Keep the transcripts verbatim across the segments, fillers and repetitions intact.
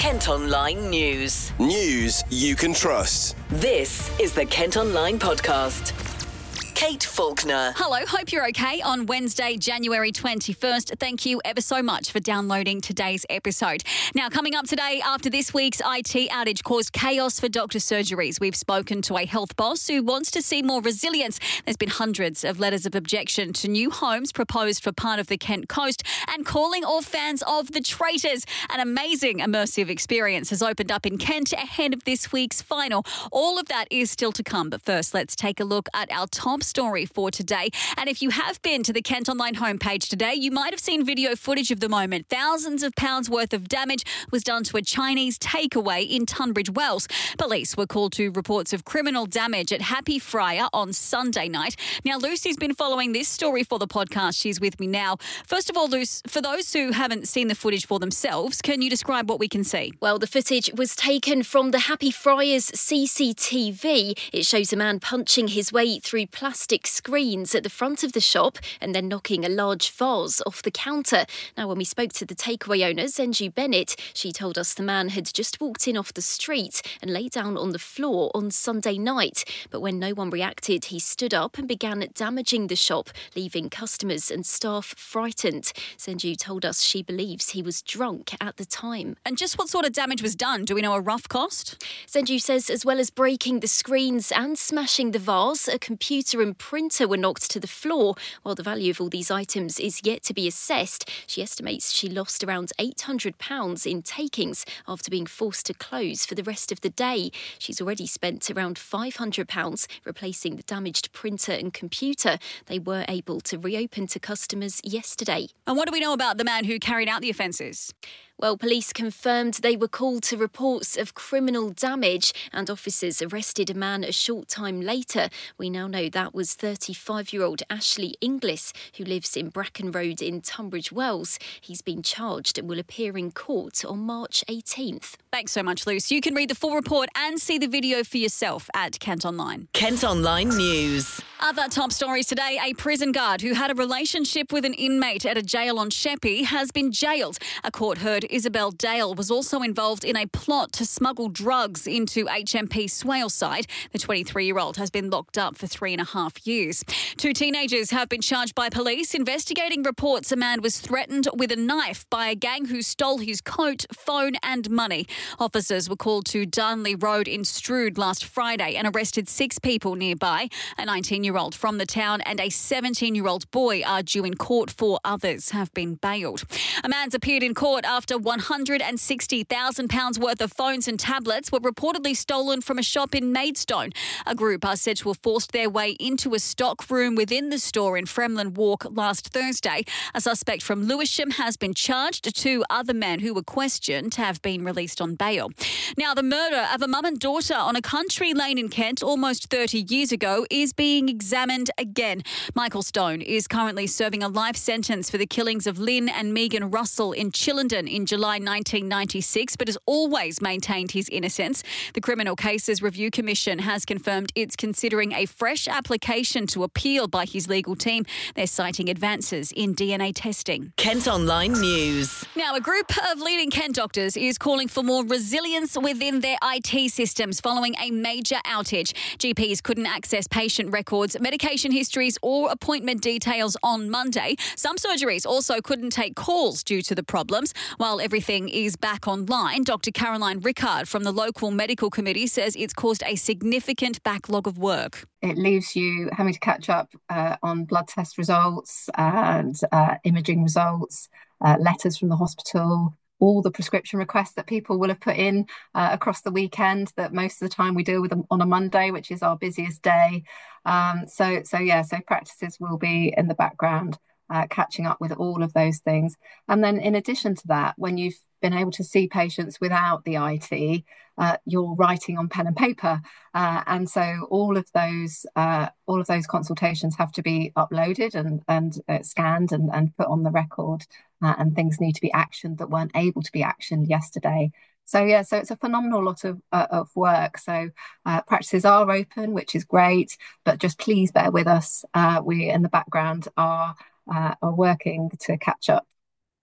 Kent Online News. News you can trust. This is the Kent Online Podcast. Kate Faulkner. Hello, hope you're okay on Wednesday, January twenty-first. Thank you ever so much for downloading today's episode. Now, coming up today, after this week's I T outage caused chaos for doctor surgeries, we've spoken to a health boss who wants to see more resilience. There's been hundreds of letters of objection to new homes proposed for part of the Kent coast, and calling all fans of The Traitors. An amazing immersive experience has opened up in Kent ahead of this week's final. All of that is still to come, but first let's take a look at our top story for today. And if you have been to the Kent Online homepage today, you might have seen video footage of the moment. Thousands of pounds worth of damage was done to a Chinese takeaway in Tunbridge Wells. Police were called to reports of criminal damage at Happy Friar on Sunday night. Now, Lucy's been following this story for the podcast. She's with me now. First of all, Luce, for those who haven't seen the footage for themselves, can you describe what we can see? Well, the footage was taken from the Happy Friar's C C T V. It shows a man punching his way through plastic screens at the front of the shop and then knocking a large vase off the counter. Now, when we spoke to the takeaway owner, Zenju Bennett, she told us the man had just walked in off the street and lay down on the floor on Sunday night. But when no one reacted, he stood up and began damaging the shop, leaving customers and staff frightened. Zenju told us she believes he was drunk at the time. And just what sort of damage was done? Do we know a rough cost? Zenju says as well as breaking the screens and smashing the vase, a computer and printer were knocked to the floor. While the value of all these items is yet to be assessed, she estimates she lost around eight hundred pounds in takings after being forced to close for the rest of the day. She's already spent around five hundred pounds replacing the damaged printer and computer. They were able to reopen to customers yesterday. And what do we know about the man who carried out the offences? Well, police confirmed they were called to reports of criminal damage, and officers arrested a man a short time later. We now know that was thirty-five-year-old Ashley Inglis, who lives in Bracken Road in Tunbridge Wells. He's been charged and will appear in court on March eighteenth. Thanks so much, Luce. You can read the full report and see the video for yourself at Kent Online. Kent Online News. Other top stories today, a prison guard who had a relationship with an inmate at a jail on Sheppey has been jailed. A court heard Isabel Dale was also involved in a plot to smuggle drugs into H M P Swaleside. The twenty-three-year-old has been locked up for three and a half years. Two teenagers have been charged by police investigating reports a man was threatened with a knife by a gang who stole his coat, phone and money. Officers were called to Darnley Road in Strood last Friday and arrested six people nearby. A nineteen-year-old from the town and a seventeen-year-old boy are due in court. Four others have been bailed. A man's appeared in court after one hundred sixty thousand pounds worth of phones and tablets were reportedly stolen from a shop in Maidstone. A group are said to have forced their way into a stock room within the store in Fremlin Walk last Thursday. A suspect from Lewisham has been charged. Two other men who were questioned have been released on bail. Now, the murder of a mum and daughter on a country lane in Kent almost thirty years ago is being examined again. Michael Stone is currently serving a life sentence for the killings of Lynn and Megan Russell in Chillenden in July nineteen ninety-six, but has always maintained his innocence. The Criminal Cases Review Commission has confirmed it's considering a fresh application to appeal by his legal team. They're citing advances in D N A testing. Kent Online News. Now, a group of leading Kent doctors is calling for more resilience within their I T systems following a major outage. G Ps couldn't access patient records, medication histories or appointment details on Monday. Some surgeries also couldn't take calls due to the problems. While everything is back online, Doctor Caroline Rickard from the local medical committee says it's caused a significant backlog of work. It leaves you having to catch up uh, on blood test results and uh, imaging results, uh, letters from the hospital, all the prescription requests that people will have put in uh, across the weekend that most of the time we deal with them on a Monday, which is our busiest day. Um, so, so yeah, so practices will be in the background, uh, catching up with all of those things. And then in addition to that, when you've been able to see patients without the I T, uh, you're writing on pen and paper. Uh, and so all of those uh, all of those consultations have to be uploaded and, and uh, scanned and, and put on the record. Uh, and things need to be actioned that weren't able to be actioned yesterday. So, yeah, so it's a phenomenal lot of uh, of work. So uh, practices are open, which is great, but just please bear with us. Uh, we in the background are uh, are working to catch up.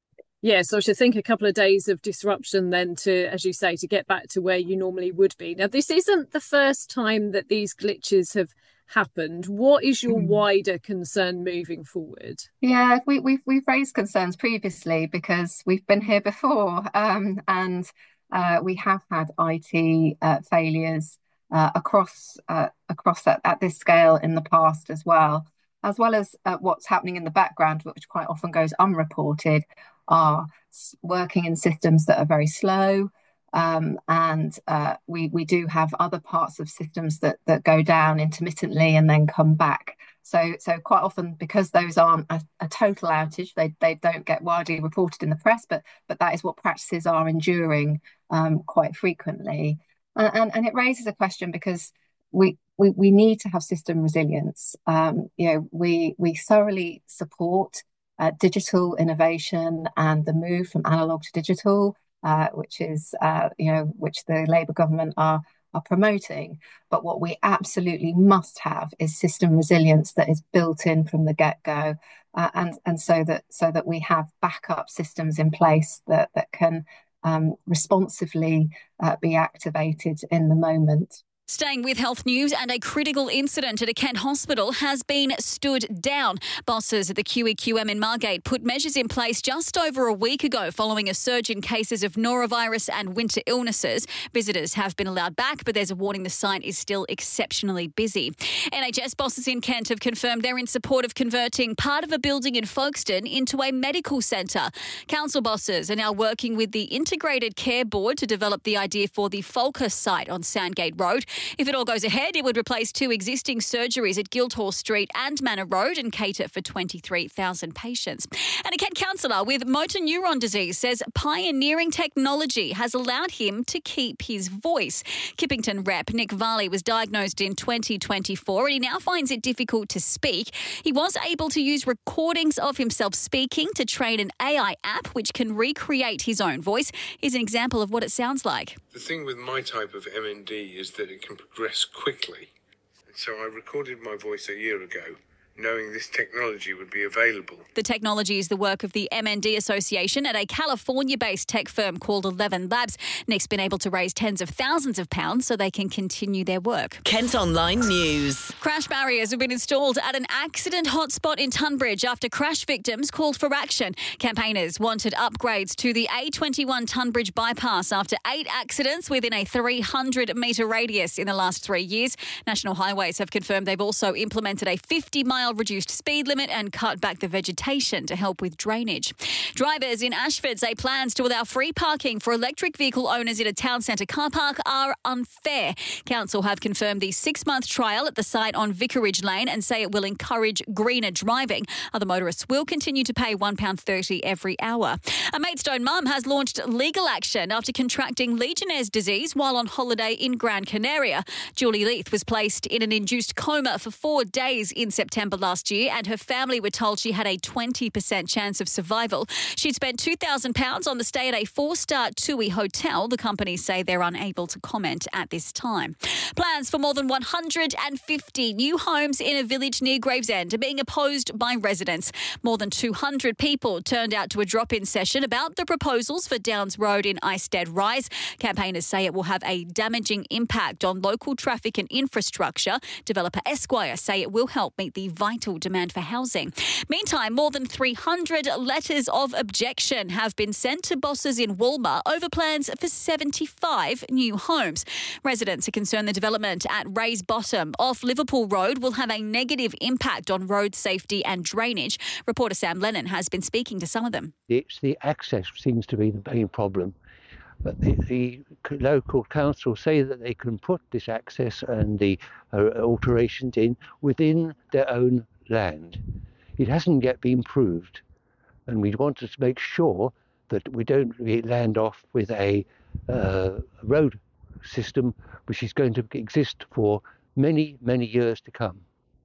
Yeah, so I should think a couple of days of disruption then to, as you say, to get back to where you normally would be. Now, this isn't the first time that these glitches have happened. What is your wider concern moving forward? Yeah, we, we've we've raised concerns previously because we've been here before, um, and uh, we have had I T uh, failures uh, across uh, across at, at this scale in the past as well, as well as uh, what's happening in the background, which quite often goes unreported, are working in systems that are very slow. Um, and uh, we we do have other parts of systems that that go down intermittently and then come back. So so quite often, because those aren't a, a total outage, they they don't get widely reported in the press. But but that is what practices are enduring um, quite frequently, and, and and it raises a question because we we we need to have system resilience. Um, you know, we we thoroughly support uh, digital innovation and the move from analog to digital. Uh, which is, uh, you know, which the Labour government are are promoting. But what we absolutely must have is system resilience that is built in from the get-go, uh, and and so that so that we have backup systems in place that that can um, responsively uh, be activated in the moment. Staying with health news, and a critical incident at a Kent hospital has been stood down. Bosses at the Q E Q M in Margate put measures in place just over a week ago following a surge in cases of norovirus and winter illnesses. Visitors have been allowed back, but there's a warning the site is still exceptionally busy. N H S bosses in Kent have confirmed they're in support of converting part of a building in Folkestone into a medical centre. Council bosses are now working with the Integrated Care Board to develop the idea for the Falkirk site on Sandgate Road. If it all goes ahead, it would replace two existing surgeries at Guildhall Street and Manor Road and cater for twenty-three thousand patients. And a Kent councillor with motor neuron disease says pioneering technology has allowed him to keep his voice. Kippington rep Nick Varley was diagnosed in twenty twenty-four and he now finds it difficult to speak. He was able to use recordings of himself speaking to train an A I app which can recreate his own voice. Here's an example of what it sounds like. The thing with my type of M N D is that it can progress quickly. And so I recorded my voice a year ago, knowing this technology would be available. The technology is the work of the M N D Association at a California-based tech firm called Eleven Labs. Nick's been able to raise tens of thousands of pounds so they can continue their work. Kent Online News. Crash barriers have been installed at an accident hotspot in Tunbridge after crash victims called for action. Campaigners wanted upgrades to the A twenty-one Tunbridge bypass after eight accidents within a three hundred metre radius in the last three years. National Highways have confirmed they've also implemented a fifty mile reduced speed limit and cut back the vegetation to help with drainage. Drivers in Ashford say plans to allow free parking for electric vehicle owners in a town centre car park are unfair. Council have confirmed the six-month trial at the site on Vicarage Lane and say it will encourage greener driving. Other motorists will continue to pay one pound thirty every hour. A Maidstone mum has launched legal action after contracting Legionnaire's disease while on holiday in Gran Canaria. Julie Leith was placed in an induced coma for four days in September last year and her family were told she had a twenty percent chance of survival. She'd spent two thousand pounds on the stay at a four-star TUI hotel. The companies say they're unable to comment at this time. Plans for more than one hundred fifty new homes in a village near Gravesend are being opposed by residents. More than two hundred people turned out to a drop-in session about the proposals for Downs Road in Isted Rise. Campaigners say it will have a damaging impact on local traffic and infrastructure. Developer Esquire say it will help meet the vital demand for housing. Meantime, more than three hundred letters of objection have been sent to bosses in Walmer over plans for seventy-five new homes. Residents are concerned the development at Rays Bottom off Liverpool Road will have a negative impact on road safety and drainage. Reporter Sam Lennon has been speaking to some of them. It's the access seems to be the main problem. But the, the local council say that they can put this access and the uh, alterations in within their own land. It hasn't yet been proved, and we want to make sure that we don't land off with a uh, road system which is going to exist for many, many years to come.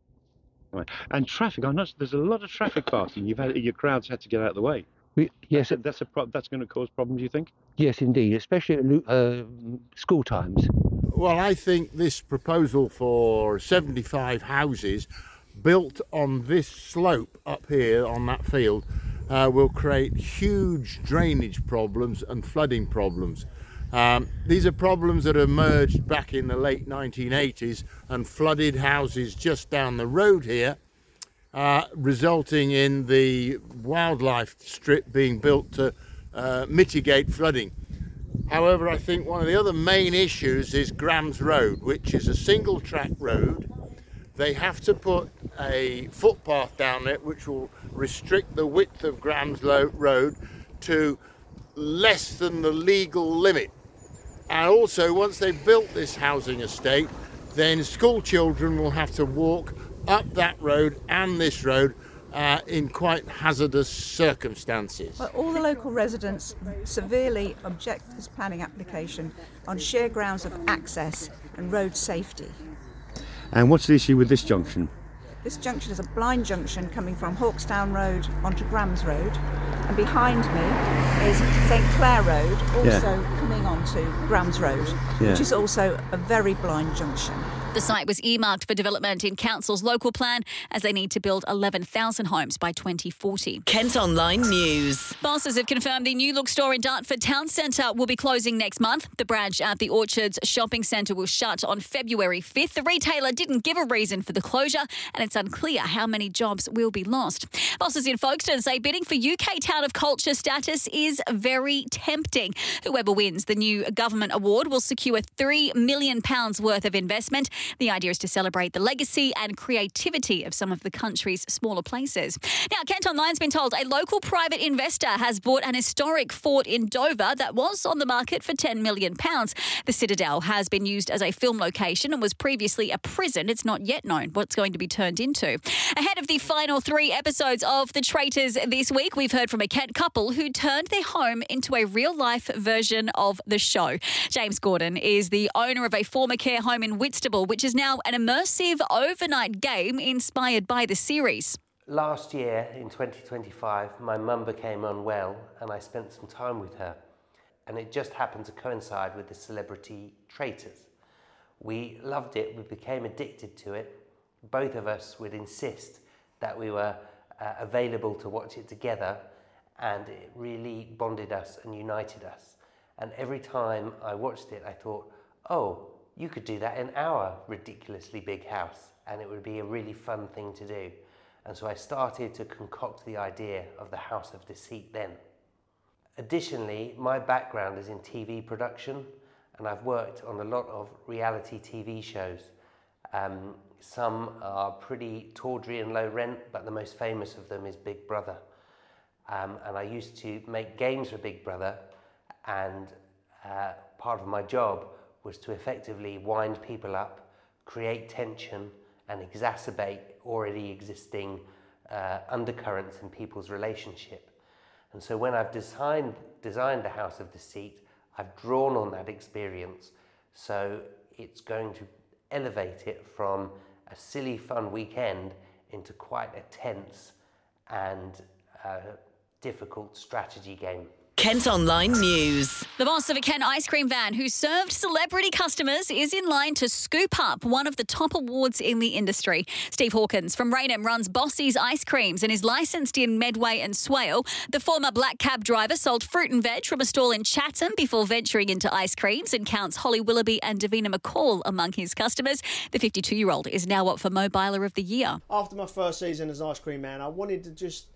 Right. And traffic, I know there's a lot of traffic passing. You've had your crowds had to get out of the way. We, yes, that's a, that's, a pro- that's going to cause problems, you think? Yes, indeed, especially at uh, school times. Well, I think this proposal for seventy-five houses built on this slope up here on that field uh, will create huge drainage problems and flooding problems. Um, these are problems that emerged back in the late nineteen eighties and flooded houses just down the road here, uh, resulting in the wildlife strip being built to uh, mitigate flooding. However, I think one of the other main issues is Grams Road, which is a single track road. They have to put a footpath down there which will restrict the width of Grams Road to less than the legal limit. And also, once they've built this housing estate, then school children will have to walk up that road and this road uh, in quite hazardous circumstances. Well, all the local residents severely object to this planning application on sheer grounds of access and road safety. And what's the issue with this junction? This junction is a blind junction coming from Hawkstown Road onto Grams Road, and behind me is St Clair Road, also yeah. coming onto Grams Road, yeah. which is also a very blind junction. The site was earmarked for development in council's local plan as they need to build eleven thousand homes by twenty forty. Kent Online News. Bosses have confirmed the New Look store in Dartford Town Centre will be closing next month. The branch at the Orchards Shopping Centre will shut on February fifth. The retailer didn't give a reason for the closure, and it's unclear how many jobs will be lost. Bosses in Folkestone say bidding for U K Town of Culture status is very tempting. Whoever wins the new government award will secure three million pounds worth of investment. The idea is to celebrate the legacy and creativity of some of the country's smaller places. Now, Kent Online's been told a local private investor has bought an historic fort in Dover that was on the market for ten million pounds. The Citadel has been used as a film location and was previously a prison. It's not yet known what it's going to be turned into. Ahead of the final three episodes of The Traitors this week, we've heard from a Kent couple who turned their home into a real-life version of the show. James Gordon is the owner of a former care home in Whitstable, which is now an immersive overnight game inspired by the series. Last year, in twenty twenty-five, my mum became unwell and I spent some time with her. And it just happened to coincide with the celebrity Traitors. We loved it, we became addicted to it. Both of us would insist that we were uh, available to watch it together, and it really bonded us and united us. And every time I watched it, I thought, oh, you could do that in our ridiculously big house, and it would be a really fun thing to do. And so I started to concoct the idea of the House of Deceit then. Additionally, my background is in T V production, and I've worked on a lot of reality T V shows. Um, some are pretty tawdry and low rent, but the most famous of them is Big Brother. Um, and I used to make games for Big Brother, and uh, part of my job was to effectively wind people up, create tension, and exacerbate already existing uh, undercurrents in people's relationship. And so when I've designed, designed the House of Deceit, I've drawn on that experience. So it's going to elevate it from a silly, fun weekend into quite a tense and uh, difficult strategy game. Kent Online News. The boss of a Kent ice cream van who served celebrity customers is in line to scoop up one of the top awards in the industry. Steve Hawkins from Raynham runs Bossie's Ice Creams and is licensed in Medway and Swale. The former black cab driver sold fruit and veg from a stall in Chatham before venturing into ice creams and counts Holly Willoughby and Davina McCall among his customers. The fifty-two-year-old is now up for Mobiler of the Year. After my first season as ice cream man, I wanted to just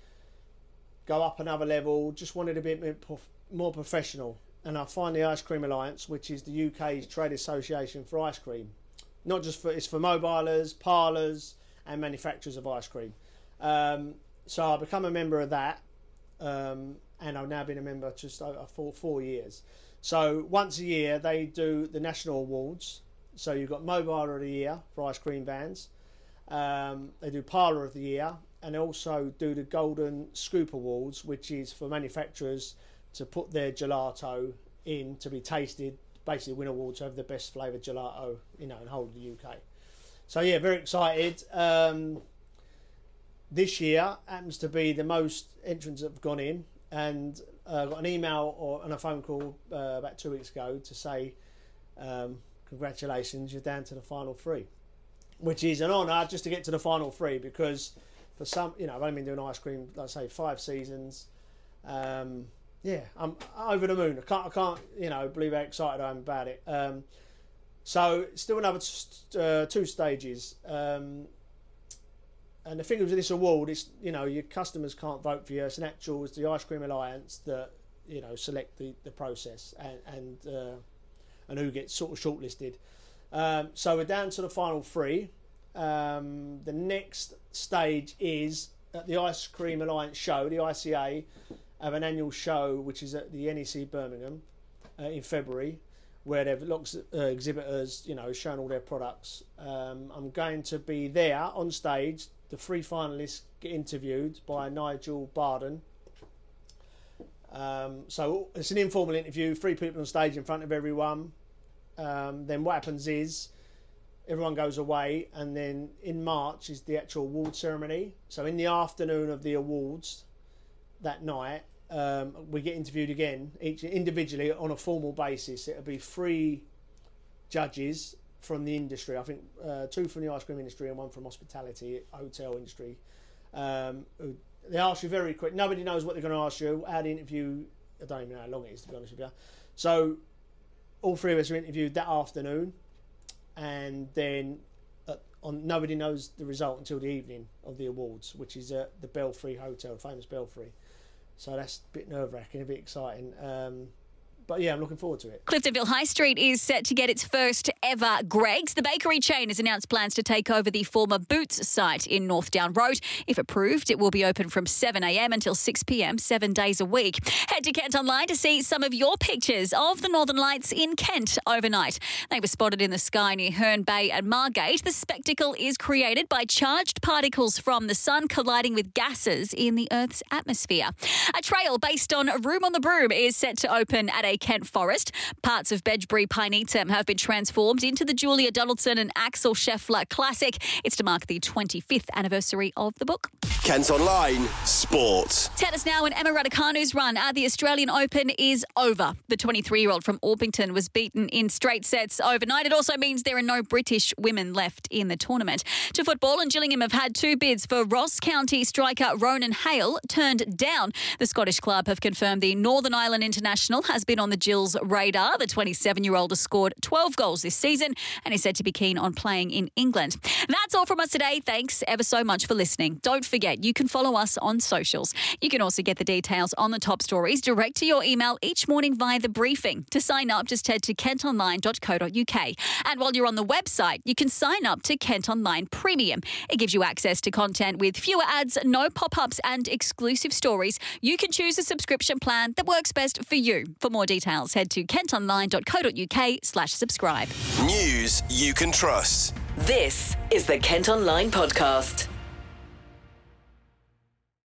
go up another level, just wanted a bit more professional. And I find the Ice Cream Alliance, which is the U K's trade association for ice cream. Not just for, it's for mobilers, parlours and manufacturers of ice cream. Um, so I become a member of that, um, and I've now been a member just over four, four years. So once a year they do the national awards. So you've got Mobiler of the Year for ice cream vans. Um, they do Parlour of the Year, and also do the Golden Scoop Awards, which is for manufacturers to put their gelato in to be tasted, basically win awards to have the best flavoured gelato, you know, in the whole of the U K. So yeah, very excited. Um, this year happens to be the most entrants that have gone in, and I uh, got an email or and a phone call uh, about two weeks ago to say, um, congratulations, you're down to the final three, which is an honour just to get to the final three, because for some, you know, I've only been doing ice cream, like I say, five seasons. Um, yeah, I'm over the moon. I can't, I can't, you know, believe how excited I am about it. Um, so still another uh, two stages. Um, and the thing with this award is, you know, your customers can't vote for you. It's an actual, it's the Ice Cream Alliance that, you know, select the, the process and and, uh, and who gets sort of shortlisted. Um, so we're down to the final three. Um, the next stage is at the Ice Cream Alliance show, the I C A have an annual show which is at the N E C Birmingham uh, in February, where they've lots of uh, exhibitors, you know, showing all their products. Um, I'm going to be there on stage. The three finalists get interviewed by Nigel Barden. Um, so it's an informal interview, three people on stage in front of everyone. Um, then what happens is everyone goes away, and then in March is the actual award ceremony. So in the afternoon of the awards that night, um, we get interviewed again, each individually on a formal basis. It'll be three judges from the industry. I think uh, two from the ice cream industry and one from hospitality, hotel industry. Um, they ask you very quick. Nobody knows what they're going to ask you. How the interview, I don't even know how long it is, to be honest with you. So all three of us are interviewed that afternoon, and then uh, on nobody knows the result until the evening of the awards, which is at the Belfry Hotel, the famous Belfry. So that's a bit nerve-wracking, a bit exciting. Um, But yeah, I'm looking forward to it. Cliftonville High Street is set to get its first ever Greggs. The bakery chain has announced plans to take over the former Boots site in North Down Road. If approved, it will be open from seven a m until six p m, seven days a week. Head to Kent Online to see some of your pictures of the Northern Lights in Kent overnight. They were spotted in the sky near Herne Bay and Margate. The spectacle is created by charged particles from the sun colliding with gases in the Earth's atmosphere. A trail based on Room on the Broom is set to open at a Kent Forest. Parts of Bedgebury Pinetum have been transformed into the Julia Donaldson and Axel Scheffler Classic. It's to mark the twenty-fifth anniversary of the book. Kent Online Sport. Tennis now, and Emma Raducanu's run at the Australian Open is over. The twenty-three-year-old from Orpington was beaten in straight sets overnight. It also means there are no British women left in the tournament. To football, and Gillingham have had two bids for Ross County striker Ronan Hale turned down. The Scottish club have confirmed the Northern Ireland international has been on the Gills' radar. The twenty-seven-year-old has scored twelve goals this season and is said to be keen on playing in England. That's all from us today. Thanks ever so much for listening. Don't forget, you can follow us on socials. You can also get the details on the top stories direct to your email each morning via The Briefing. To sign up, just head to kent online dot co dot u k. And while you're on the website, you can sign up to Kent Online Premium. It gives you access to content with fewer ads, no pop-ups and exclusive stories. You can choose a subscription plan that works best for you. For more details, head to kent online dot co dot u k slash subscribe. News you can trust. This is the Kent Online Podcast.